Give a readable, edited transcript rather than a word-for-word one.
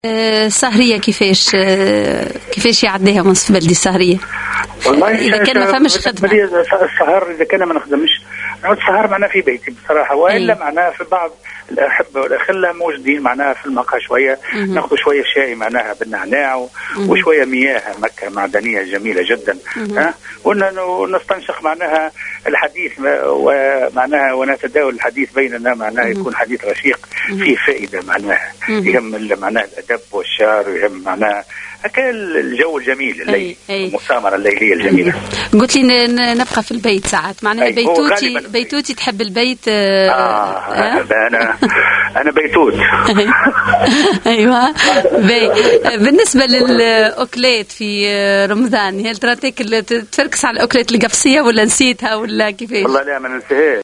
السهرية كيفاش يعديها منصف بلدي السهرية؟ والله إذا كان ما فهمش خدمة السهر، إذا كان ما نخدمش السهر معناه في بيتي بصراحة، وإلا معناه في بعض الأحبة والأخلة موجودين معناها في المقهى شوية ناخذ شوية شاي معناها بالنعناع وشوية مياه مكة معدنية جميلة جدا، ونستنشق معناها الحديث ومعناها ونتداول الحديث بيننا معناها يكون حديث رشيق فيه فائدة معناها يهم معناها الأدب والشعر ويهم معناها هكا الجو الجميل الليل المسامرة الليلية الجميلة. قلت لي نبقى في البيت ساعات معناها بيتوتي تحب البيت. أنا بيتوت. أيوة. بالنسبة للأكلات في رمضان هل ترى تفركس على الأكلات القفصية ولا نسيتها ولا كيفاش؟ والله لا ما ننساهاش.